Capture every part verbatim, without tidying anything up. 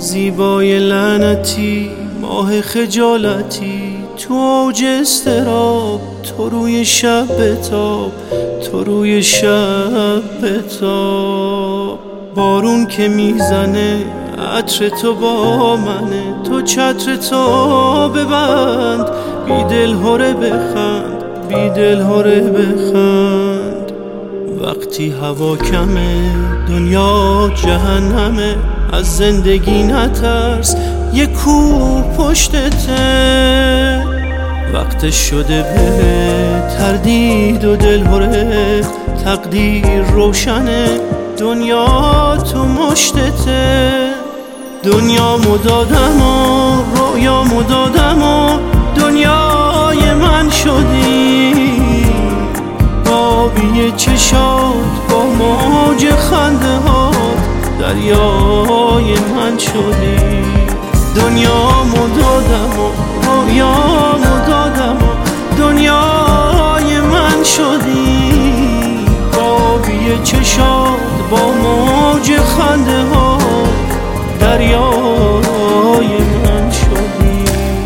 زیبای لعنتی، ماه خجالتی، تو اوج استراب، تو روی شب بتاب، تو روی شب بتاب. بارون که میزنه عطر تو با منه، تو چتر تو ببند، بی دل هره بخند، بی دل هره بخند. وقتی هوا کمه دنیا جهنمه، از زندگی نترس یه کوه پشتته. وقت شده به تردید و دل هره، تقدیر روشنه دنیا تو مشتته. دنیا مدادم و رویا مدادم و دنیای من شدی، آبی چشات با موج خنده هات دریای من شدی. دنیا مدادم و رویا مدادم و دنیای من شدی، آبی چشات با موج خنده هات دریای من شدی.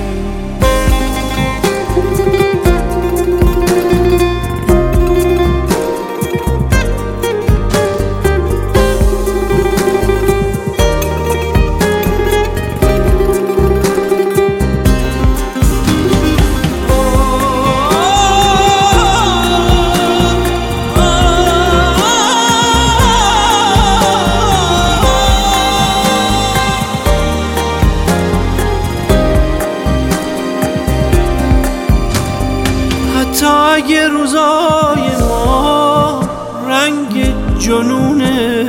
تا اگه روزای ما رنگ جنونه،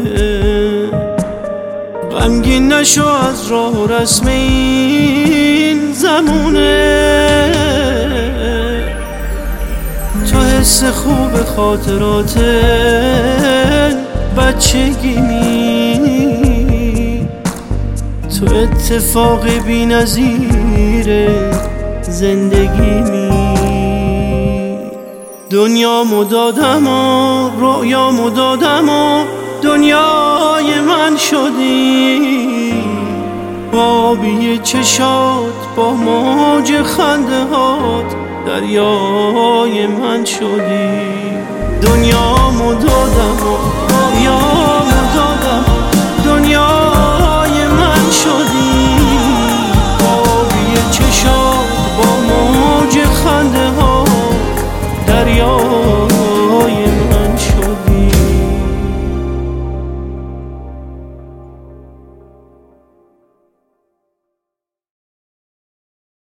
غمگین نشو از راه و رسم این زمونه. تو حس خوب خاطرات بچگی می، تو اتفاق بی نظیر زندگی می. دنیا مدادم و رویا مدادم و دنیای من شدی، آبی چشات با موج خنده هات دریای من شدی. دنیا مدادم و